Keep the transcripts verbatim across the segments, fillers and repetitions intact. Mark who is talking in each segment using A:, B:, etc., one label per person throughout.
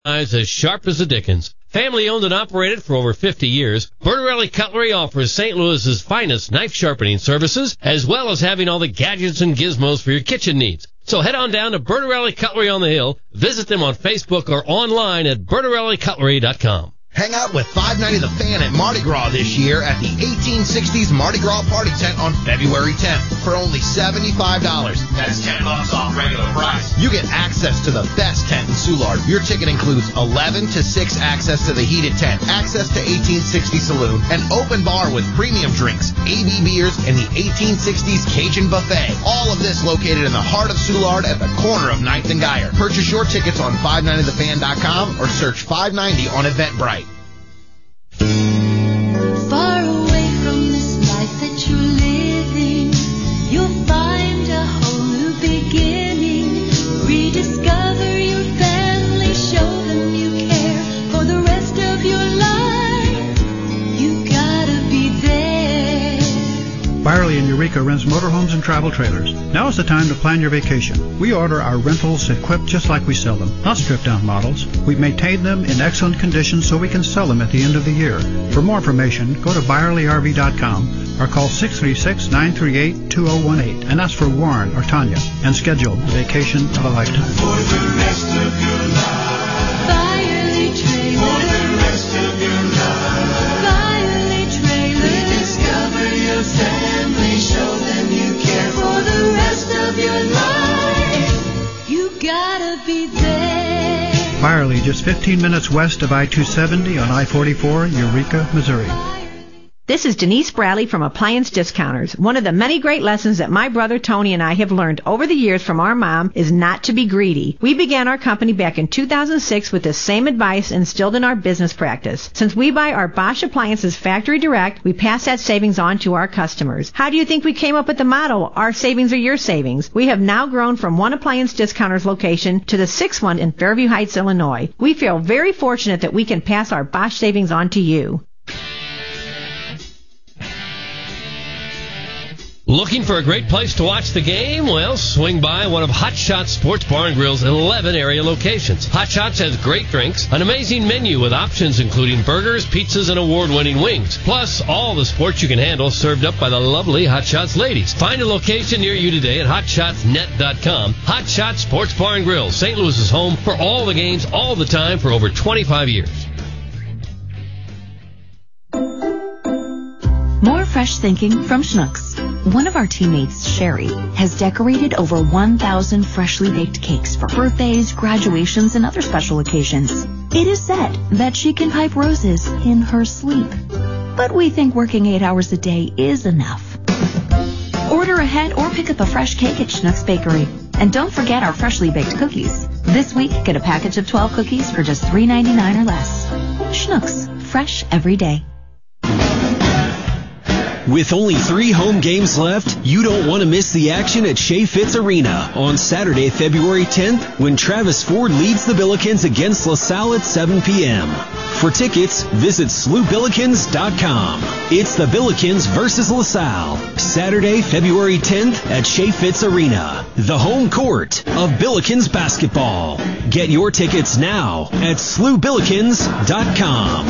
A: Eyes as sharp as the dickens. Family owned and operated for over fifty years, Bertarelli Cutlery offers Saint Louis's finest knife sharpening services, as well as having all the gadgets and gizmos for your kitchen needs. So head on down to Bertarelli Cutlery on the Hill, visit them on Facebook or online at bertarelli cutlery dot com.
B: Hang out with five ninety The Fan at Mardi Gras this year at the eighteen sixties Mardi Gras Party Tent on February tenth for only seventy-five dollars. That's ten bucks off regular price. You get access to the best tent in Soulard. Your ticket includes eleven to six access to the heated tent, access to eighteen sixty Saloon, an open bar with premium drinks, A B beers, and the eighteen sixties Cajun Buffet. All of this located in the heart of Soulard at the corner of ninth and Geyer. Purchase your tickets on five ninety the fan dot com or search five ninety on Eventbrite.
C: Far away from this life that you're living, you'll find a whole new beginning. Rediscover your family, show them you care for the rest of your life. You gotta be there.
D: Byerly and Eureka rents motorhomes and travel trailers. Now is the time to plan your vacation. We order our rentals equipped just like we sell them, not stripped-down models. We maintain them in excellent condition so we can sell them at the end of the year. For more information, go to byerly r v dot com or call six three six, nine three eight, two zero one eight and ask for Warren or Tanya and schedule the vacation of a lifetime.
E: For the rest of your life.
C: Byerly Trailer.
E: For the rest of your life.
C: Byerly Trailer.
E: Rediscover your family, show them you care for the rest of your life.
C: You gotta be there.
D: Byerly, just fifteen minutes west of I two seventy on I forty-four, Eureka, Missouri.
F: This is Denise Bradley from Appliance Discounters. One of the many great lessons that my brother Tony and I have learned over the years from our mom is not to be greedy. We began our company back in two thousand six with the same advice instilled in our business practice. Since we buy our Bosch appliances factory direct, we pass that savings on to our customers. How do you think we came up with the motto, our savings are your savings? We have now grown from one Appliance Discounters location to the sixth one in Fairview Heights, Illinois. We feel very fortunate that we can pass our Bosch savings on to you.
A: Looking for a great place to watch the game? Well, swing by one of Hot Shots Sports Bar and Grill's eleven area locations. Hot Shots has great drinks, an amazing menu with options including burgers, pizzas, and award-winning wings. Plus, all the sports you can handle served up by the lovely Hot Shots ladies. Find a location near you today at hot shots net dot com. Hot Shots Sports Bar and Grill, Saint Louis's home for all the games, all the time for over twenty-five years.
G: More fresh thinking from Schnucks. One of our teammates, Sherry, has decorated over one thousand freshly baked cakes for birthdays, graduations, and other special occasions. It is said that she can pipe roses in her sleep. But we think working eight hours a day is enough. Order ahead or pick up a fresh cake at Schnucks Bakery. And don't forget our freshly baked cookies. This week, get a package of twelve cookies for just three ninety-nine or less. Schnucks, fresh every day.
H: With only three home games left, you don't want to miss the action at Shea Fitz Arena on Saturday, February tenth, when Travis Ford leads the Billikens against LaSalle at seven p.m. For tickets, visit S L U Billikens dot com. It's the Billikens versus LaSalle, Saturday, February tenth at Shea Fitz Arena, the home court of Billikens basketball. Get your tickets now at S L U Billikens dot com.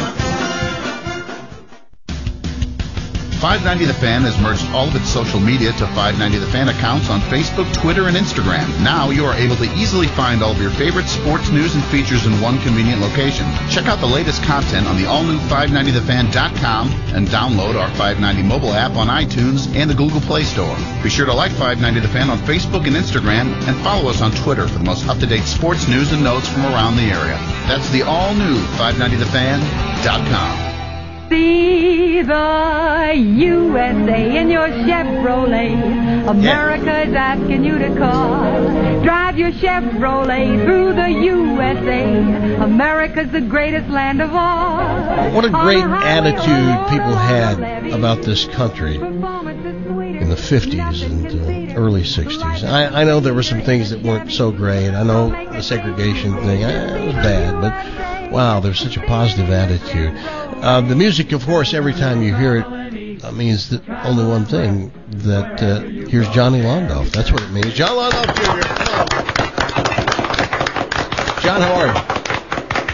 I: five ninety The Fan has merged all of its social media to five ninety The Fan accounts on Facebook, Twitter, and Instagram. Now you are able to easily find all of your favorite sports news and features in one convenient location. Check out the latest content on the all-new five ninety the fan dot com and download our five ninety mobile app on iTunes and the Google Play Store. Be sure to like five ninety The Fan on Facebook and Instagram and follow us on Twitter for the most up-to-date sports news and notes from around the area. That's the all-new five ninety the fan dot com.
J: See the U S A in your Chevrolet. America's asking you to call. Drive your Chevrolet through the U S A. America's the greatest land of all.
K: What a great attitude people had about this country in the fifties and uh, early sixties. I, I know there were some things that weren't so great. I know the segregation thing, eh, it was bad, but wow, there's such a positive attitude. Uh, the music, of course, every time you hear it, uh, means that only one thing, that uh, here's Johnny Londoff. That's what it means. John Londoff Junior John, how are you?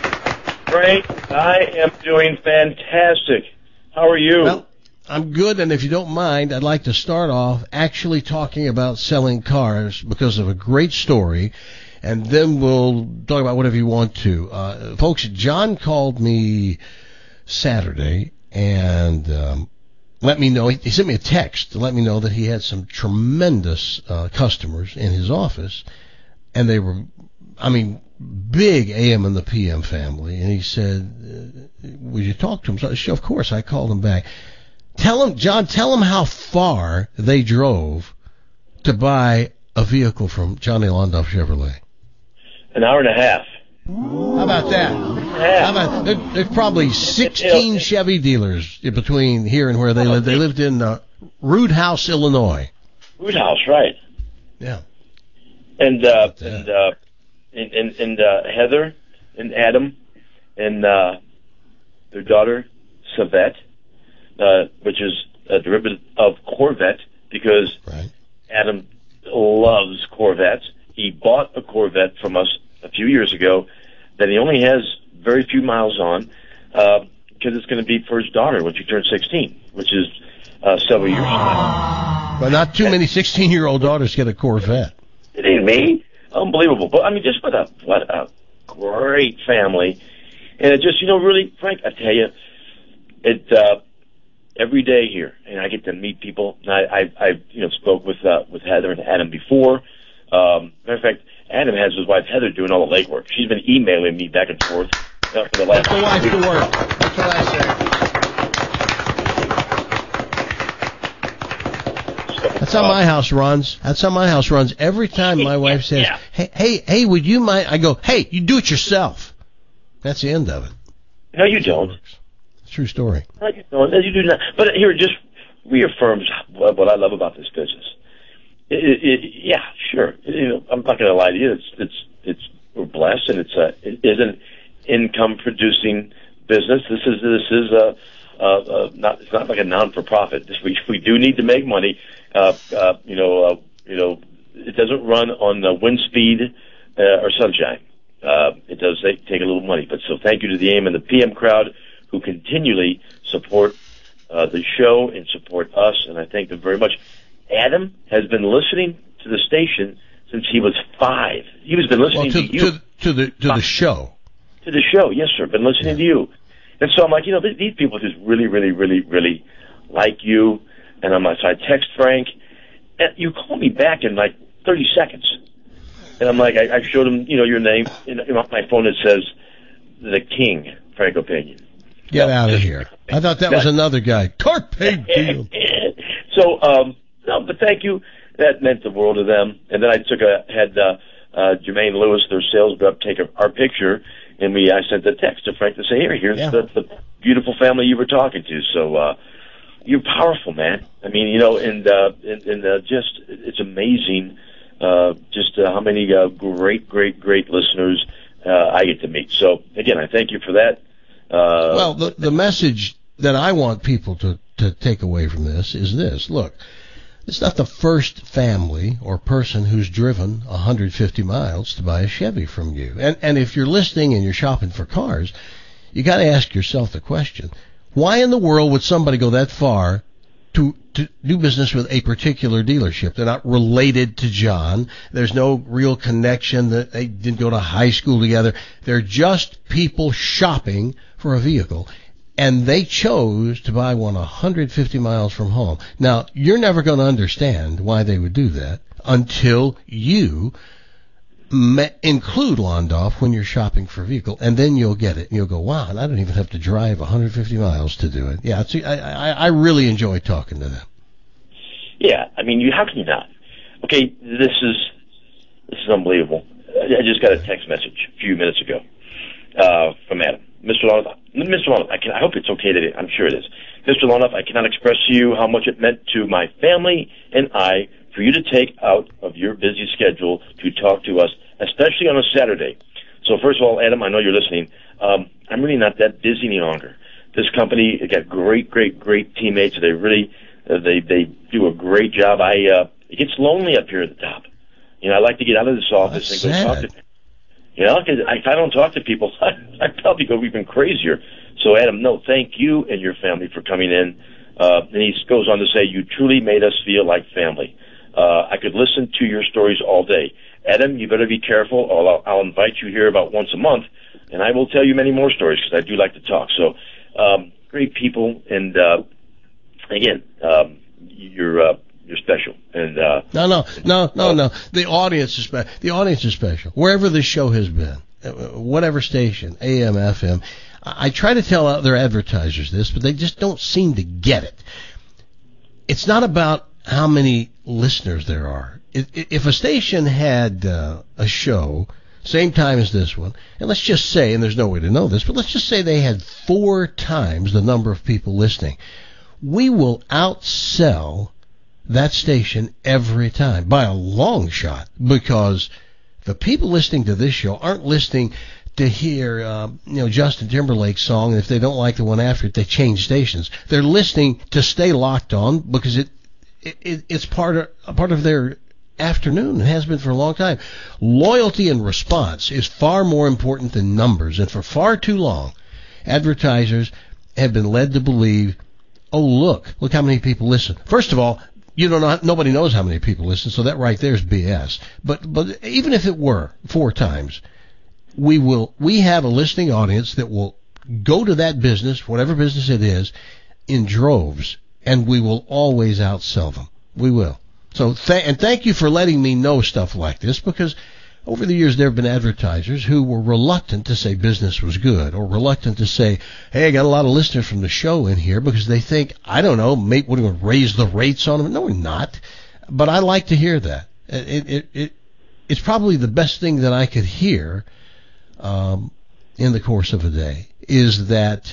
L: Frank, I am doing fantastic. How are you?
K: Well, I'm good, and if you don't mind, I'd like to start off actually talking about selling cars because of a great story, and then we'll talk about whatever you want to. Uh, folks, John called me Saturday and um, let me know, he, he sent me a text to let me know that he had some tremendous uh, customers in his office, and they were, I mean, big A M and the P M family, and he said, uh, would you talk to him? So, sure, of course, I called him back. Tell him, John, tell him how far they drove to buy a vehicle from Johnny Londoff Chevrolet.
L: An hour and a half.
K: How about that?
L: Yeah.
K: How about, there, there's probably sixteen Chevy dealers between here and where they lived. They lived in uh, Root House, Illinois.
L: Root House, right.
K: Yeah.
L: And, uh, and, uh, and, and, and uh, Heather and Adam and uh, their daughter, Savette, uh, which is a derivative of Corvette, because
K: right.
L: Adam loves Corvettes. He bought a Corvette from us a few years ago that he only has very few miles on uh, because it's going to be for his daughter when she turns sixteen, which is uh, several years from
K: But not too many sixteen-year-old daughters get a Corvette.
L: It ain't me. Unbelievable. But, I mean, just what a, what a great family. And it just, you know, really, Frank, I tell you, it uh, every day here, and I get to meet people. And I, I, I you know, spoke with uh, with Heather and Adam before. Um, matter of fact, Adam has his wife Heather doing all the legwork. She's been emailing me back and forth uh, for the last.
K: Put the wife to work. That's what I say. That's how my house runs. That's how my house runs. Every time my wife says,
L: yeah.
K: "Hey, hey, hey, would you mind?" I go, "Hey, you do it yourself." That's the end of it.
L: No, you don't.
K: It's a true story.
L: No, you don't. You do not. But here, it just reaffirms what, what I love about this business. It, it, it, yeah, sure. You know, I'm not going to lie to you. It's, it's, it's. We're blessed, and it's a. It is an income-producing business. This is this is a. Uh, uh, not. It's not like a non-for-profit. We we do need to make money. Uh, uh, you know. Uh, you know. It doesn't run on uh, wind speed uh, or sunshine. Uh, it does take, take a little money, but so thank you to the A M and the P M crowd who continually support uh, the show and support us, and I thank them very much. Adam has been listening to the station since he was five. He was been listening
K: well, to,
L: to you.
K: To, to the to the show.
L: To the show, yes, sir. Been listening yeah. to you. And so I'm like, you know, these people just really, really, really, really like you. And I'm like, so I text Frank. And you call me back in like thirty seconds. And I'm like, I, I showed him, you know, your name. In, in my phone it says, the King, Frank Opinion.
K: Get out of here. I thought that was another guy. Carpe diem.
L: So, um, no, but thank you. That meant the world to them. And then I took a, had, uh, uh, Jermaine Lewis, their sales rep, take a, our picture, and we, I sent a text to Frank to say, here, here's yeah. the, the beautiful family you were talking to. So, uh, you're powerful, man. I mean, you know, and, uh, and, and, uh, just, it's amazing, uh, just, uh, how many, uh, great, great, great listeners, uh, I get to meet. So, again, I thank you for that. Uh,
K: well, the, the message that I want people to, to take away from this is this. Look, it's not the first family or person who's driven one hundred fifty miles to buy a Chevy from you. And, and if you're listening and you're shopping for cars, you got to ask yourself the question, why in the world would somebody go that far to, to do business with a particular dealership? They're not related to John. There's no real connection. That they didn't go to high school together. They're just people shopping for a vehicle. And they chose to buy one one hundred fifty miles from home. Now, you're never going to understand why they would do that until you me- include Londoff when you're shopping for a vehicle, and then you'll get it. And you'll go, wow, and I don't even have to drive one hundred fifty miles to do it. Yeah, it's, I, I, I really enjoy talking to them.
L: Yeah, I mean, you how can you not? Okay, this is this is unbelievable. I just got a text message a few minutes ago uh, from Adam. Mister Londoff, Mister Londoff, I, can, I hope it's okay that it, I'm sure it is. Mister Londoff, I cannot express to you how much it meant to my family and I for you to take out of your busy schedule to talk to us, especially on a Saturday. So first of all, Adam, I know you're listening. Um, I'm really not that busy any longer. This company it got great, great, great teammates. They really, uh, they they do a great job. I uh, it gets lonely up here at the top. You know, I like to get out of this office
K: That's
L: and go
K: sad.
L: talk to. You know, 'cause if I don't talk to people, I, I probably go even crazier. So, Adam, no, thank you and your family for coming in. Uh, and he goes on to say, you truly made us feel like family. Uh, I could listen to your stories all day. Adam, you better be careful. I'll, I'll invite you here about once a month, and I will tell you many more stories because I do like to talk. So, um, great people, and uh, again, um, you're uh, you're special. And uh,
K: no, no, no, no, no. The audience is special. The audience is special. Wherever this show has been, whatever station, A M, F M. I try to tell other advertisers this, but they just don't seem to get it. It's not about how many listeners there are. If a station had uh, a show, same time as this one, and let's just say, and there's no way to know this, but let's just say they had four times the number of people listening, we will outsell that station every time by a long shot, because the people listening to this show aren't listening to hear, uh, you know, Justin Timberlake's song, and if they don't like the one after it, they change stations. They're listening to stay locked on because it, it it's part of a part of their afternoon. It has been for a long time. Loyalty and response is far more important than numbers, and for far too long, advertisers have been led to believe, oh, look, look how many people listen. First of all, you don't know, nobody knows how many people listen, so that right there is B S. But but even if it were four times, we will we have a listening audience that will go to that business, whatever business it is, in droves, and we will always outsell them. We will. So th- and thank you for letting me know stuff like this, because over the years there have been advertisers who were reluctant to say business was good, or reluctant to say, hey, I got a lot of listeners from the show in here, because they think, I don't know, maybe we're going to raise the rates on them. No, we're not. But I like to hear that. It, it, it, it's probably the best thing that I could hear um, in the course of a day, is that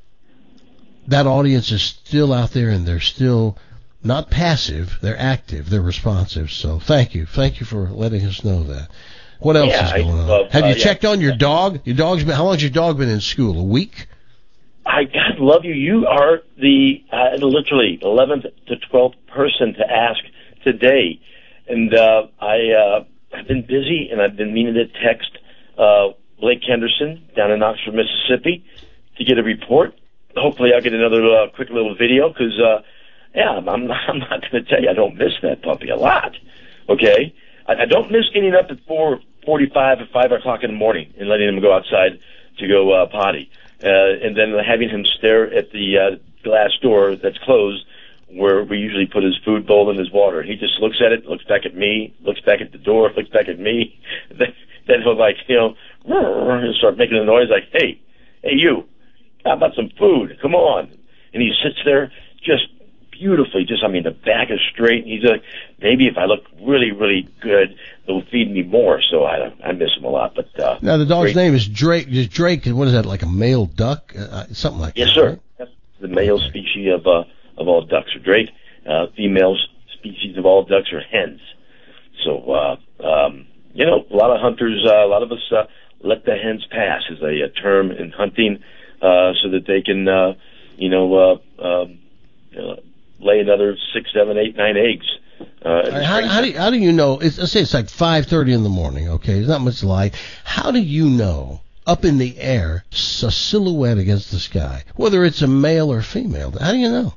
K: that audience is still out there, and they're still not passive, they're active, they're responsive. So thank you. Thank you for letting us know that. What else
L: yeah,
K: is going
L: I
K: on?
L: love,
K: Have you
L: uh,
K: checked
L: yeah.
K: on your dog? Your dog's been, how long's your dog been in school? A week?
L: I God love you. You are the uh, literally eleventh to twelfth person to ask today, and uh, I uh, I've been busy, and I've been meaning to text uh, Blake Henderson down in Oxford, Mississippi, to get a report. Hopefully, I'll get another uh, quick little video, because uh, yeah, I'm I'm not, I'm not going to tell you I don't miss that puppy a lot. Okay, I, I don't miss getting up at four forty-five or five o'clock in the morning and letting him go outside to go uh, potty. Uh, and then having him stare at the uh, glass door that's closed, where we usually put his food bowl and his water. He just looks at it, looks back at me, looks back at the door, looks back at me. Then, then he'll like, you know, he'll start making a noise like, hey, hey you, how about some food? Come on. And he sits there just beautifully, just, I mean, the back is straight. And he's like, maybe if I look really, really good, they'll feed me more. So I I miss him a lot. But uh,
K: now the dog's
L: great.
K: name is Drake. Is Drake? What is that? Like a male duck? Uh, something like
L: yes,
K: that.
L: Yes, sir.
K: Right?
L: That's the male species of uh, of all ducks are Drake. Uh, female species of all ducks are hens. So uh, um, you know, a lot of hunters, uh, a lot of us uh, let the hens pass is a, a term in hunting, uh, so that they can, uh, you know, uh, um, uh, lay another six, seven, eight, nine eggs. Uh,
K: right, how, how, do you, how do you know? It's, let's say it's like five thirty in the morning. Okay, there's not much light. How do you know up in the air, a silhouette against the sky, whether it's a male or female? How do you know?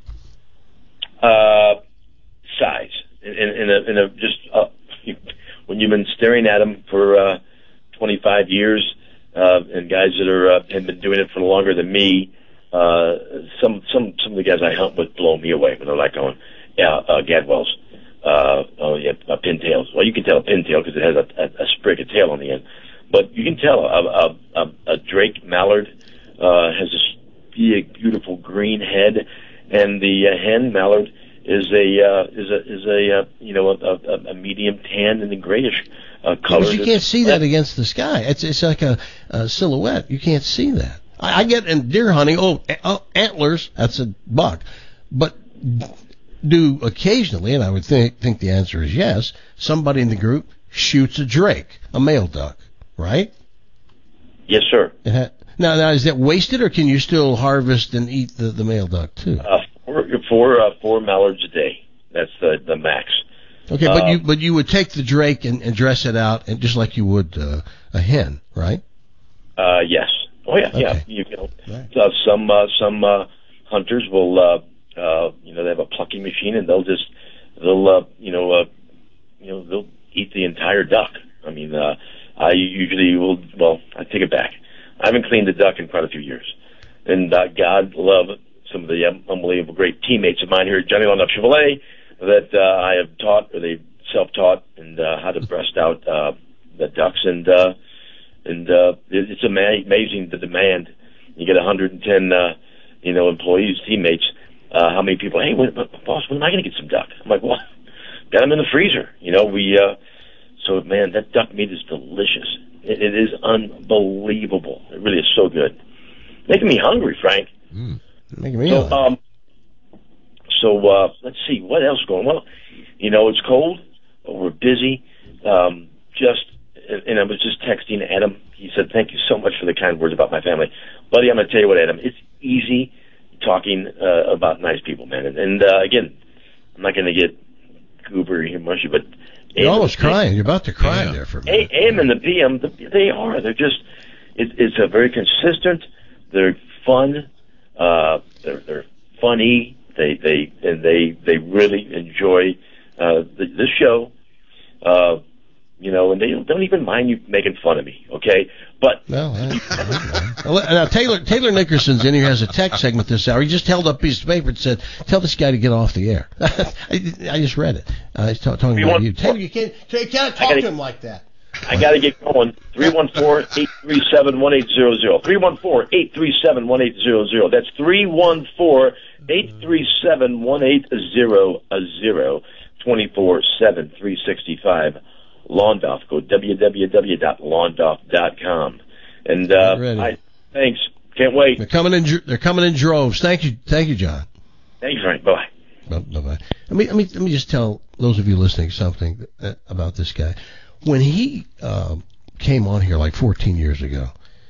L: Uh, size. In, in, a, in a just uh, when you've been staring at them for uh, twenty-five years, uh, and guys that are uh, have been doing it for longer than me. Uh, some some some of the guys I hunt with blow me away when they're like going, yeah, uh, Gadwells, uh, oh yeah, uh, pintails. Well, you can tell a pintail because it has a, a, a sprig of tail on the end, but you can tell a a, a, a Drake mallard uh, has this big, beautiful green head, and the uh, hen mallard is a uh, is a is a uh, you know a, a, a medium tan and a grayish uh, color.
K: Because you can't see that against the sky. It's it's like a, a silhouette. You can't see that. I get in deer hunting, oh, oh, antlers, that's a buck. But do occasionally, and I would think think the answer is yes, somebody in the group shoots a drake, a male duck, right?
L: Yes, sir.
K: Ha- now, now, is that wasted, or can you still harvest and eat the, the male duck, too?
L: Uh, four, four, uh, four mallards a day. That's the, the max.
K: Okay, but
L: Uh,
K: you but you would take the drake and, and dress it out, and just like you would uh, a hen, right?
L: Uh, yes. Oh yeah, yeah.
K: Okay.
L: You know,
K: Right.
L: uh, some uh, some uh, hunters will, uh, uh, you know, they have a plucking machine, and they'll just they'll uh, you know uh, you know they'll eat the entire duck. I mean, uh, I usually will. Well, I take it back. I haven't cleaned a duck in quite a few years, and uh, God love some of the um, unbelievable great teammates of mine here at Johnny Lawn Duck Chevrolet that uh, I have taught, or they self-taught, and uh, how to breast out uh, the ducks, and uh, and uh, it, it's ama- amazing the demand. You get one hundred ten, uh, you know, employees, teammates. Uh, how many people? Hey, when, boss, when am I going to get some duck? I'm like, well, got them in the freezer. You know, we. Uh, so man, that duck meat is delicious. It, it is unbelievable. It really is so good. Making me hungry, Frank.
K: Mm. Making me
L: So,
K: hungry.
L: um, so uh, let's see what else is going on. Well, you know, it's cold, but we're busy. Um, just, and I was just texting Adam. He said, "Thank you so much for the kind words about my family, buddy." I'm going to tell you what, Adam. It's easy talking uh, about nice people, man. And, and uh, again, I'm not going to get goobery and mushy, but
K: You're almost crying. You're about to cry there for a minute.
L: A M and the P M, they are. They're just. It, it's a very consistent. They're fun. Uh, they're they're funny. They they and they they really enjoy uh, the, the show. Uh, you know, and they don't even mind you making fun of me. Okay, but
K: no. I, well, now Taylor Taylor Nickerson's in here, has a tech segment this hour. He just held up a piece of paper and said, "Tell this guy to get off the air." I, I just read it. Uh, he's ta- talking
L: You
K: about
L: want-
K: you. Taylor, you can't you can't talk
L: gotta-
K: to him like that.
L: I got to get going. three one four, eight three seven, one eight zero zero. three one four, eight three seven, one eight zero zero. That's three one four, eight three seven, one eight zero zero. twenty-four seven, three sixty-five. Lawndoff. Go w w w dot lawndoff dot com. And uh,
K: Ready.
L: I, thanks. Can't wait.
K: They're coming in. dr- They're coming in droves. Thank you. Thank you, John.
L: Thank you, Frank. Bye.
K: Bye bye. Let me let me let me just tell those of you listening something uh, about this guy. When he uh, came on here like fourteen years ago,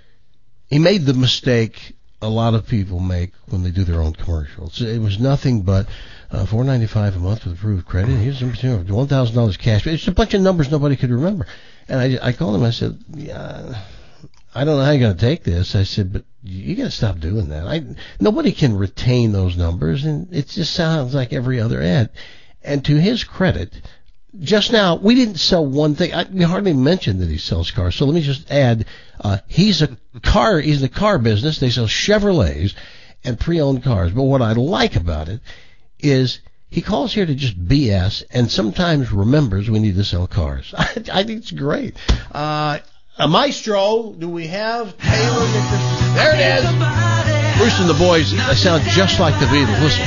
K: he made the mistake a lot of people make when they do their own commercials. It was nothing but uh, four ninety-five a month with approved credit. Here's some one thousand dollars cash. It's a bunch of numbers nobody could remember. And I, I called him. I said, yeah, I don't know how you're going to take this. I said, but you got to stop doing that. I nobody can retain those numbers, and it just sounds like every other ad. And to his credit, just now, we didn't sell one thing. I, we hardly mentioned that he sells cars. So let me just add, uh, he's a car, he's in the car business. They sell Chevrolets and pre-owned cars. But what I like about it is he calls here to just B S and sometimes remembers we need to sell cars. I, I think it's great. Uh, a maestro, do we have Taylor Nickerson? There it is. Bruce and the boys, I sound just like the Beatles. Listen.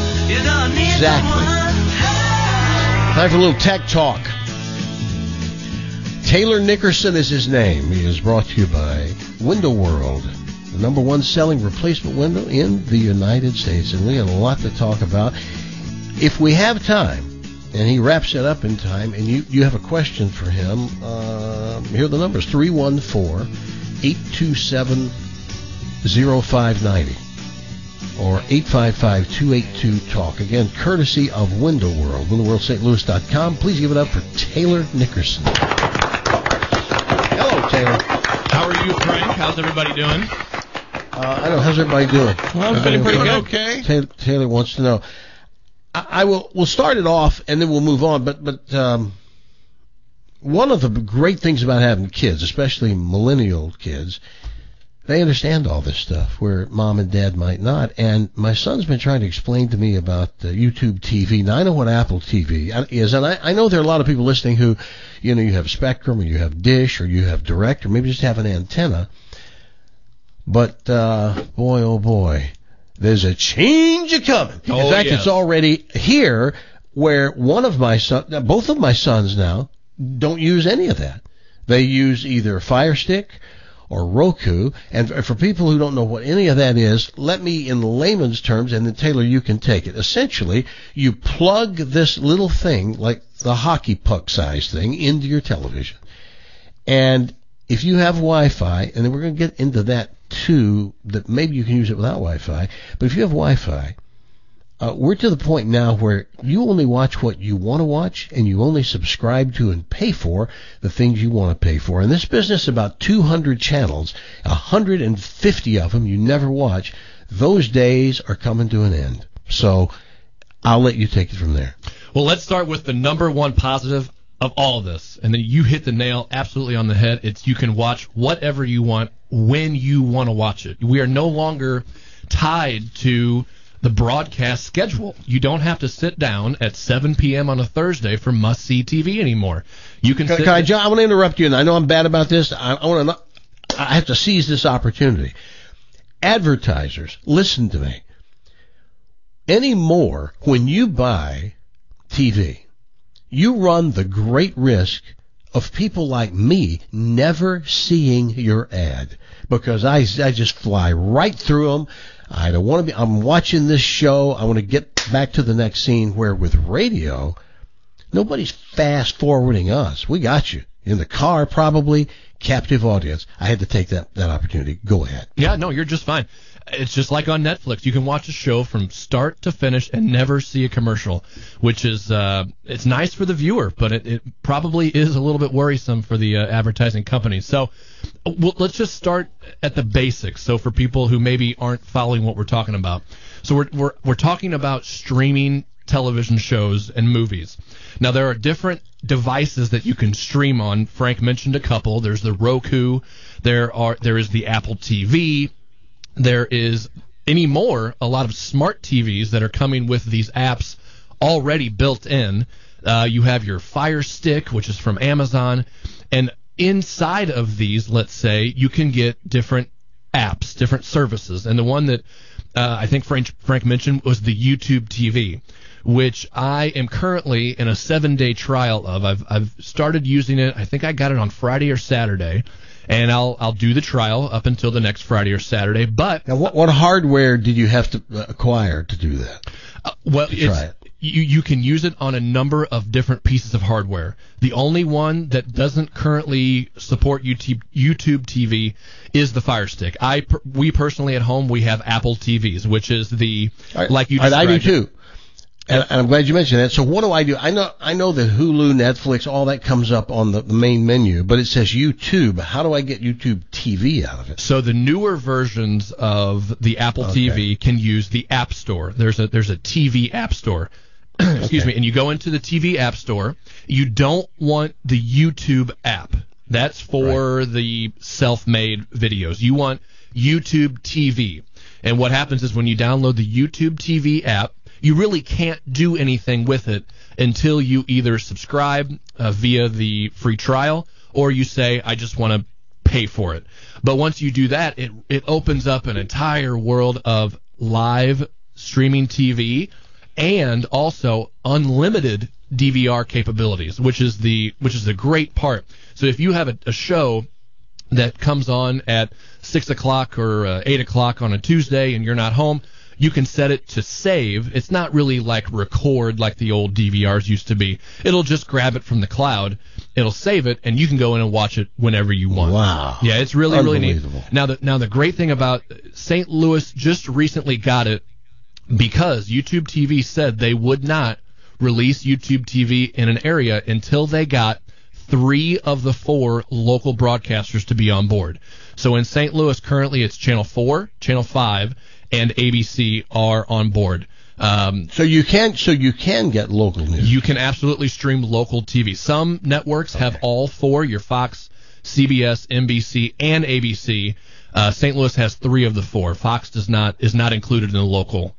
K: Exactly. Time for a little tech talk. Taylor Nickerson is his name. He is brought to you by Window World, the number one selling replacement window in the United States. And we have a lot to talk about. If we have time, and he wraps it up in time, and you, you have a question for him, uh, here are the numbers, three one four, eight two seven, zero five nine zero. Or eight five five, two eight two, talk. Again, courtesy of Window World, window world st louis dot com. Please give it up for Taylor Nickerson. Hello, Taylor.
M: How are you, Frank? How's everybody doing?
K: Uh, I know. How's everybody doing?
M: Well, I'm feeling pretty good.
K: Okay. Taylor, Taylor wants to know. I, I will. We'll start it off, and then we'll move on. But but um, one of the great things about having kids, especially millennial kids, they understand all this stuff where mom and dad might not. And my son's been trying to explain to me about uh, YouTube T V. Now, I know what Apple T V is, and I, I know there are a lot of people listening who, you know, you have Spectrum, or you have Dish, or you have Direct, or maybe just have an antenna. But, uh, boy, oh boy, there's a change coming. In
M: Oh,
K: fact,
M: yes.
K: it's already here where one of my sons, both of my sons now, don't use any of that. They use either Fire Stick or Roku. And for people who don't know what any of that is, let me, in layman's terms, and then Taylor, you can take it. Essentially, you plug this little thing, like the hockey puck size thing, into your television. And if you have Wi-Fi, and then we're going to get into that too, that maybe you can use it without Wi-Fi, but if you have Wi-Fi, Uh, we're to the point now where you only watch what you want to watch, and you only subscribe to and pay for the things you want to pay for. In this business, about two hundred channels, one hundred fifty of them you never watch. Those days are coming to an end. So I'll let you take it from there.
M: Well, let's start with the number one positive of all of this, and then you hit the nail absolutely on the head. It's you can watch whatever you want when you want to watch it. We are no longer tied to the broadcast schedule. You don't have to sit down at seven p.m. on a Thursday for must-see T V anymore. You can.
K: Can,
M: sit
K: can I, John, I want to interrupt you, and I know I'm bad about this. I, I want to. I have to seize this opportunity. Advertisers, listen to me. Anymore, when you buy T V, you run the great risk of people like me never seeing your ad, because I, I just fly right through them. I don't want to be, I'm watching this show. I want to get back to the next scene, where with radio, nobody's fast forwarding us. We got you. In the car, probably, captive audience. I had to take that, that opportunity. Go ahead.
M: Yeah, no, you're just fine. It's just like on Netflix. You can watch a show from start to finish and never see a commercial, which is, uh, it's nice for the viewer, but it, it probably is a little bit worrisome for the uh, advertising companies. So well, let's just start at the basics. So for people who maybe aren't following what we're talking about. So we're, we're, we're talking about streaming television shows and movies. Now, there are different devices that you can stream on. Frank mentioned a couple. There's the Roku. There are, there is the Apple T V. There is anymore a lot of smart T Vs that are coming with these apps already built in. Uh, you have your Fire Stick, which is from Amazon, and inside of these, let's say, you can get different apps, different services. And the one that uh, I think Frank, Frank mentioned was the YouTube T V, which I am currently in a seven-day trial of. I've I've started using it. I think I got it on Friday or Saturday. And I'll I'll do the trial up until the next Friday or Saturday. But
K: now, what what hardware did you have to acquire to do that?
M: Uh, well,
K: to
M: it's,
K: try it?
M: you you can use it on a number of different pieces of hardware. The only one that doesn't currently support YouTube YouTube T V is the Fire Stick. I we personally at home we have Apple T Vs, which is the
K: right,
M: like you.
K: Right, I do
M: it.
K: too. And, and I'm glad you mentioned that. So what do I do? I know I know that Hulu, Netflix, all that comes up on the, the main menu, but it says YouTube. How do I get YouTube T V out of it?
M: So the newer versions of the Apple okay. T V can use the App Store. There's a there's a T V App Store. Excuse okay. me. And you go into the T V App Store. You don't want the YouTube app. That's for right. the self-made videos. You want YouTube T V. And what happens is when you download the YouTube T V app, you really can't do anything with it until you either subscribe uh, via the free trial or you say, I just want to pay for it. But once you do that, it it opens up an entire world of live streaming T V and also unlimited D V R capabilities, which is the which is the great part. So if you have a, a show that comes on at six o'clock or uh, eight o'clock on a Tuesday and you're not home, you can set it to save. It's not really like record like the old D V Rs used to be. It'll just grab it from the cloud. It'll save it, and you can go in and watch it whenever you want.
K: Wow.
M: Yeah, it's really, really neat. Now, the, now the great thing about Saint Louis just recently got it because YouTube T V said they would not release YouTube T V in an area until they got three of the four local broadcasters to be on board. So in Saint Louis, currently it's Channel four, Channel five, and A B C are on board. Um,
K: so you can so you can get local news.
M: You can absolutely stream local T V. Some networks okay. have all four: your Fox, C B S, N B C, and A B C. Uh, Saint Louis has three of the four. Fox does not is not included in the local.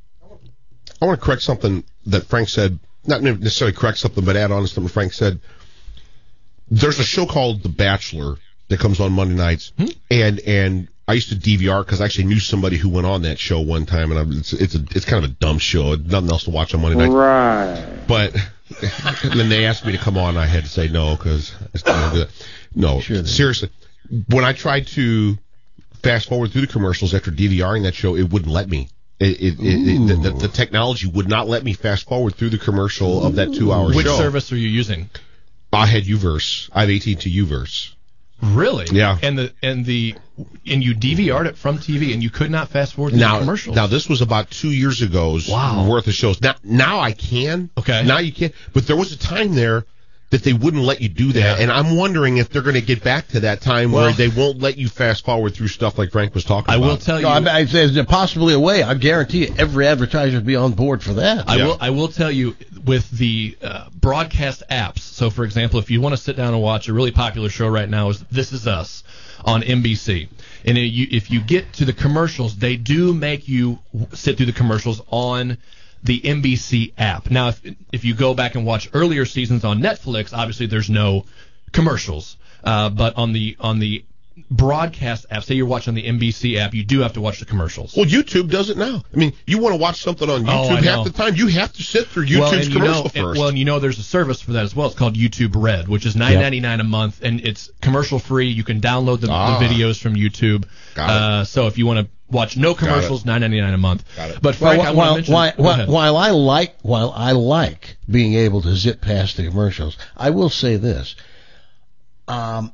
N: I want to correct something that Frank said. Not necessarily correct something, but add on to something Frank said. There's a show called The Bachelor that comes on Monday nights, hmm? and and. I used to D V R because I actually knew somebody who went on that show one time, and I, it's it's a, it's kind of a dumb show. Nothing else to watch on Monday night.
O: Right.
N: But then they asked me to come on, and I had to say no because no, sure seriously. When I tried to fast forward through the commercials after DVRing that show, it wouldn't let me. It, it, it, the, the, the technology would not let me fast forward through the commercial of that two-hour show.
M: Which service are you using?
N: I had Uverse. I have A T and T Uverse.
M: Really?
N: Yeah.
M: And the and the and you D V R'd it from T V, and you could not fast forward through
N: Now,
M: the commercials.
N: now this was about two years ago's
M: Wow.
N: worth of shows. Now, now I can.
M: Okay.
N: Now you can. But there was a time there that they wouldn't let you do that,
M: Yeah.
N: and I'm wondering if they're going to get back to that time
K: Well-
N: where they won't let you fast forward through stuff like Frank was talking
M: I
N: about.
M: will tell you.
K: No, I, I, there's possibly a way. I guarantee you, every advertiser would be on board for that.
M: I
N: Yeah.
M: will. I will tell you with the uh, broadcast apps. So, for example, if you want to sit down and watch a really popular show right now, is This Is Us on N B C, and if you, if you get to the commercials, they do make you sit through the commercials on the N B C app. Now, if if you go back and watch earlier seasons on Netflix, obviously there's no commercials. Uh, but on the on the broadcast app, say you're watching the N B C app, you do have to watch the commercials.
N: Well, YouTube does it now. I mean, you want to watch something on
M: Oh,
N: YouTube
M: I
N: half
M: know.
N: the time, you have to sit through YouTube's
M: well, and you
N: commercial
M: know, and-
N: first.
M: well, and you know, there's a service for that as well. It's called YouTube Red, which is nine ninety-nine a month, and it's commercial free. You can download the,
N: Ah.
M: the videos from YouTube.
N: Got it.
M: Uh, so if you want to watch no commercials, nine ninety-nine a month.
N: Got it.
M: But Frank, I
K: Well,
M: want
K: while,
M: to mention.
K: while,
M: go
K: while,
M: ahead.
K: while I like while I like being able to zip past the commercials, I will say this: um,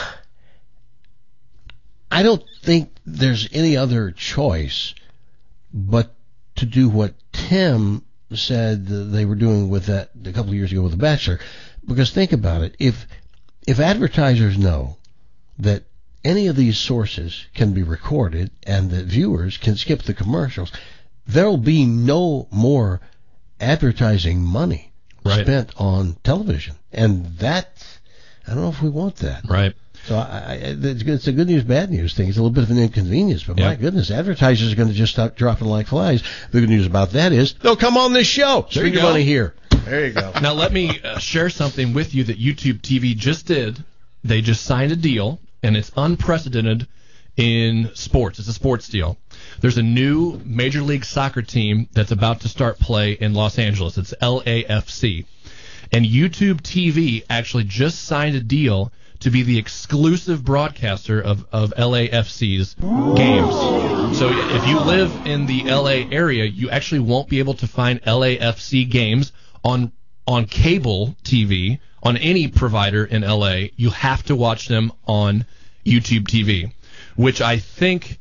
K: I don't think there's any other choice but to do what Tim said they were doing with that a couple of years ago with The Bachelor. Because think about it: if if advertisers know that any of these sources can be recorded and that viewers can skip the commercials, there'll be no more advertising money
M: Right.
K: spent on television. And that, I don't know if we want that.
M: Right.
K: So I, I, it's, good, it's a good news, bad news thing. It's a little bit of an inconvenience, but
M: Yeah.
K: my goodness, advertisers are going to just stop dropping like flies. The good news about that is they'll come on this show.
M: There you
K: Spend your
M: go.
K: money here. There you go.
M: Now let me uh, share something with you that YouTube T V just did. They just signed a deal, and it's unprecedented in sports. It's a sports deal. There's a new Major League Soccer team that's about to start play in Los Angeles. It's L A F C. And YouTube T V actually just signed a deal to be the exclusive broadcaster of, of L A F C's games. So if you live in the L A area, you actually won't be able to find L A F C games on on cable T V, on any provider in L A. You have to watch them on YouTube T V, which I think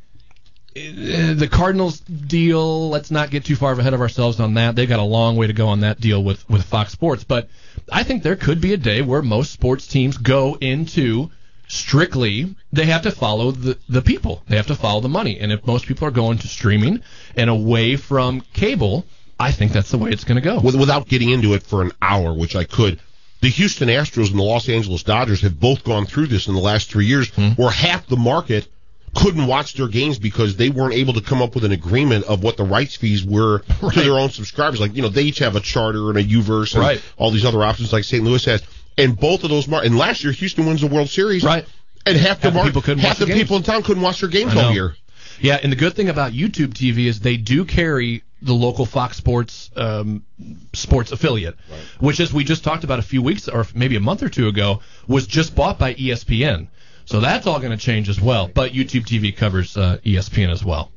M: uh, the Cardinals deal, let's not get too far ahead of ourselves on that. They've got a long way to go on that deal with, with Fox Sports. But I think there could be a day where most sports teams go into strictly, they have to follow the, the people. They have to follow the money. And if most people are going to streaming and away from cable, I think that's the way it's going to go.
N: With- Without getting into it for an hour, which I could, the Houston Astros and the Los Angeles Dodgers have both gone through this in the last three years,
M: Mm-hmm.
N: where half the market couldn't watch their games because they weren't able to come up with an agreement of what the rights fees were
M: Right.
N: to their own subscribers. Like, you know, they each have a Charter and a Uverse and
M: Right.
N: all these other options like Saint Louis has. And both of those, mar- and last year Houston wins the World Series.
M: Right.
N: And half the,
M: Half the
N: mar-
M: people couldn't
N: half
M: watch the
N: the
M: games.
N: people in town couldn't watch their games
M: I
N: all
M: know.
N: year.
M: Yeah, and the good thing about YouTube T V is they do carry the local Fox Sports um, sports affiliate,
N: Right.
M: which, as we just talked about a few weeks or maybe a month or two ago, was just bought by E S P N. So that's all going to change as well. But YouTube T V covers uh, E S P N as well.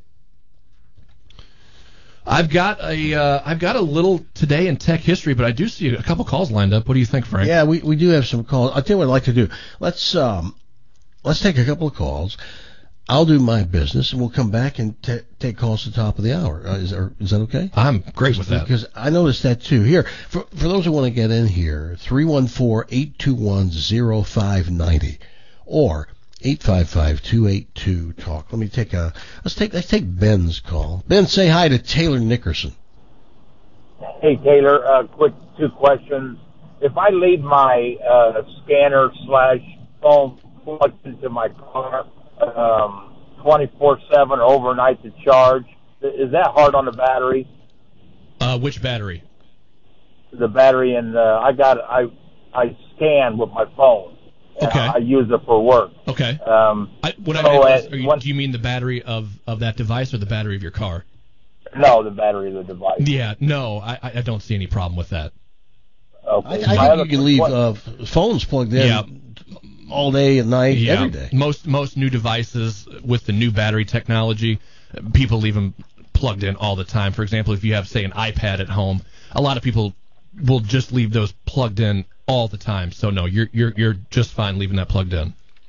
M: I've got a uh, I've got a little today in tech history, but I do see a couple calls lined up. What do you think, Frank?
K: Yeah, we, we do have some calls. I'll tell you what I'd like to do. Let's um, let's take a couple of calls. I'll do my business, and we'll come back and t- take calls at the top of the hour. Uh, is, or, is that okay?
M: I'm great with that.
K: Because I noticed that too. Here, for for those who want to get in here, three one four, eight two one, zero five nine zero or eight five five, two eight two, talk. Let me take a let's take let's take Ben's call. Ben, say hi to Taylor Nickerson.
O: Hey, Taylor, uh, quick two questions. If I leave my uh, scanner slash phone plugged into my car um, twenty-four seven overnight to charge, is that hard on the battery?
M: Uh, which battery?
O: The battery, and uh, I got I I scan with my phone. And
M: Okay.
O: I use it for work.
M: Okay.
O: Um,
M: I, what I
O: so,
M: meant
O: uh,
M: was, are you,
O: when-
M: do you mean the battery of, of that device or the battery of your car?
O: no, the battery of the device.
M: Yeah, no, I, I don't see any problem with that.
O: Okay.
K: I,
O: My
K: I
O: other
K: think you can leave
O: que-
K: uh, phones plugged in
M: Yeah.
K: all day and night,
M: Yeah,
K: every day.
M: most most new devices with the new battery technology, uh, people leave them plugged in all the time. For example, if you have, say, an iPad at home, a lot of people will just leave those plugged in all the time. So no, you're you're you're just fine leaving that plugged in.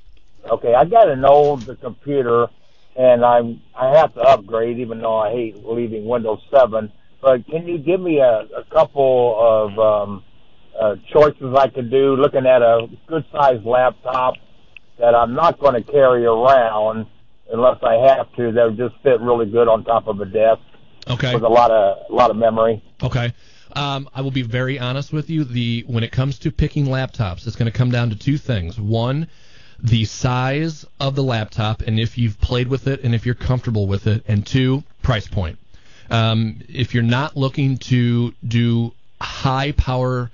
O: Okay, I got an old computer, and I'm I have to upgrade, even though I hate leaving Windows seven. But can you give me a, a couple of um, uh, choices I could do, looking at a good-sized laptop that I'm not going to carry around unless I have to, that would just fit really good on top of a desk
M: Okay.
O: with a lot of a lot of memory.
M: Okay. Um, I will be very honest with you. The when it comes to picking laptops, it's going to come down to two things. One, the size of the laptop, and if you've played with it and if you're comfortable with it. And two, price point. Um, if you're not looking to do high power,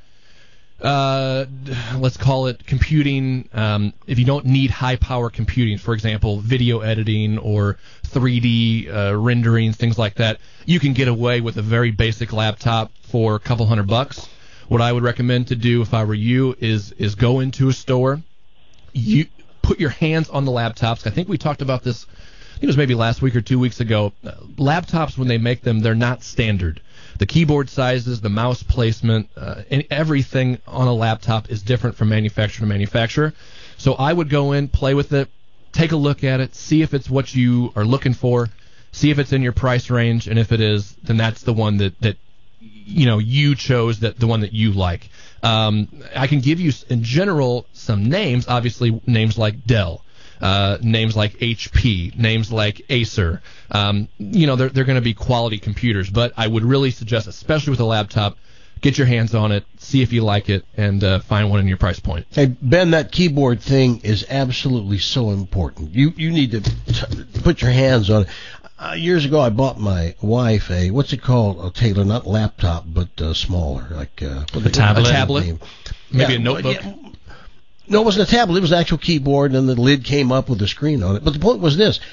M: uh, let's call it computing, um, if you don't need high power computing, for example, video editing or three D uh, renderings, things like that, you can get away with a very basic laptop for a couple hundred bucks. What I would recommend to do if I were you is is go into a store, you put your hands on the laptops. I think we talked about this, I think it was maybe last week or two weeks ago. Uh, laptops, when they make them, they're not standard. The keyboard sizes, the mouse placement, uh, and everything on a laptop is different from manufacturer to manufacturer. So I would go in, play with it, take a look at it, see if it's what you are looking for, see if it's in your price range, and if it is, then that's the one that, that you know, you chose, that the one that you like. Um, I can give you, in general, some names, obviously names like Dell. Uh, names like H P, names like Acer. Um, you know, they're, they're going to be quality computers, but I would really suggest, especially with a laptop, get your hands on it, see if you like it, and uh, find one in your price point.
K: Hey, Ben, that keyboard thing is absolutely so important. You you need to t- put your hands on it. Uh, years ago, I bought my wife a, what's it called, oh, Taylor, not laptop, but uh, smaller, like uh,
M: a tablet.
K: A
M: tablet?
K: Name?
M: Maybe
K: yeah,
M: a notebook?
K: Yeah. No, it wasn't a tablet. It was an actual keyboard, and the lid came up with a screen on it. But the point was this.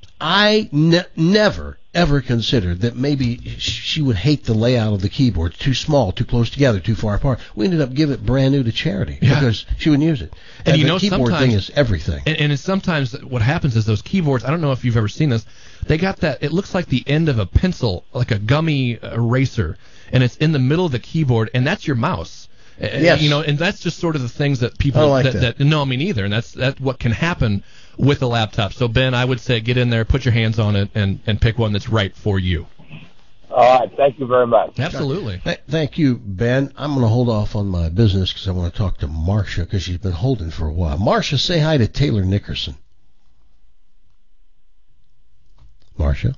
K: I ne- never, ever considered that maybe she would hate the layout of the keyboard. Too small, too close together, too far apart. We ended up giving it brand new to charity
M: yeah.
K: because she wouldn't use it.
M: And,
K: and
M: you
K: the
M: know,
K: keyboard thing is everything.
M: And, and it's sometimes what happens is those keyboards, I don't know if you've ever seen this, they got that, it looks like the end of a pencil, like a gummy eraser, and it's in the middle of the keyboard, and that's your mouse.
K: Yes.
M: You know, and that's just sort of the things that people
K: like
M: that,
K: that.
M: that no, me neither, and that's that's what can happen with a laptop. So Ben, I would say get in there, put your hands on it, and, and pick one that's right for you.
O: All right, thank you very much.
M: Absolutely.
K: Th- thank you, Ben. I'm going to hold off on my business because I want to talk to Marcia because she's been holding for a while. Marcia, say hi to Taylor Nickerson. Marcia.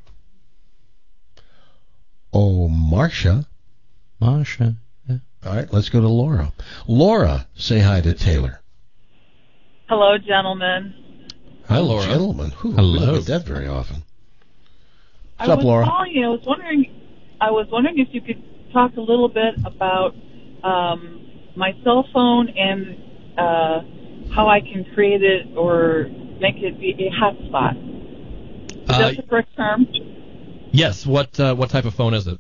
K: Oh, Marcia.
P: Marcia.
K: All right, let's go to Laura. Laura, say hi to Taylor.
Q: Hello, gentlemen.
K: Hi, Laura. Gentlemen. Whew,
P: Hello.
K: We don't get that very often. What's
Q: I
K: up,
Q: was
K: Laura?
Q: calling you. I was wondering. I was wondering if you could talk a little bit about um, my cell phone and uh, how I can create it or make it be a hotspot. Is
M: Uh,
Q: that the correct term?
M: Yes. What uh, what type of phone is it?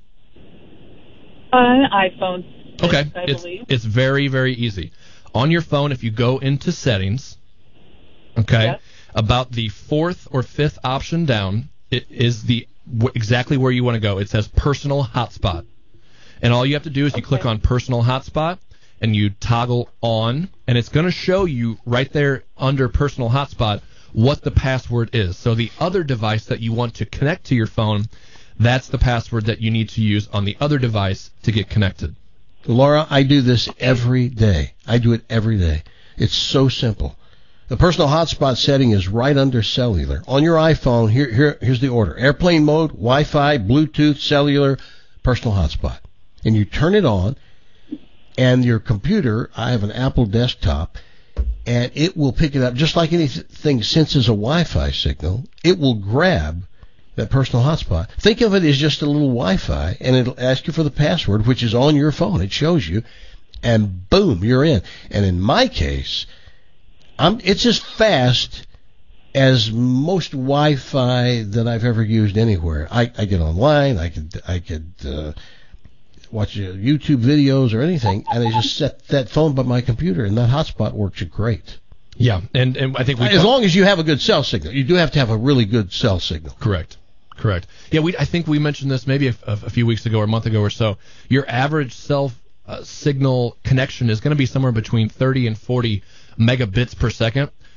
Q: Uh, an iPhone.
M: Okay.
Q: I
M: It's
Q: believe.
M: it's very very easy. On your phone, if you go into settings, okay,
Q: Yes.
M: about the fourth or fifth option down, it is the w- exactly where you want to go. It says personal hotspot, and all you have to do is you click on personal hotspot and you toggle on, and it's going to show you right there under personal hotspot what the password is. So the other device that you want to connect to your phone, that's the password that you need to use on the other device to get connected.
K: Laura, I do this every day. I do it every day. It's so simple. The personal hotspot setting is right under cellular. On your iPhone, here, here, here's the order. Airplane mode, Wi-Fi, Bluetooth, cellular, personal hotspot. And you turn it on, and your computer, I have an Apple desktop, and it will pick it up just like anything senses a Wi-Fi signal. It will grab that personal hotspot. Think of it as just a little Wi-Fi, and it'll ask you for the password, which is on your phone. It shows you, and boom, you're in. And in my case, I'm, it's as fast as most Wi-Fi that I've ever used anywhere. I, I get online, I could I could uh, watch uh, YouTube videos or anything, and I just set that phone by my computer, and that hotspot works great.
M: Yeah, and, and I think we
K: as talk- long as you have a good cell signal. You do have to have a really good cell signal.
M: Correct. Correct. Yeah, we. I think we mentioned this maybe a, a few weeks ago or a month ago or so. Your average cell uh, signal connection is going to be somewhere between thirty and forty megabits per second.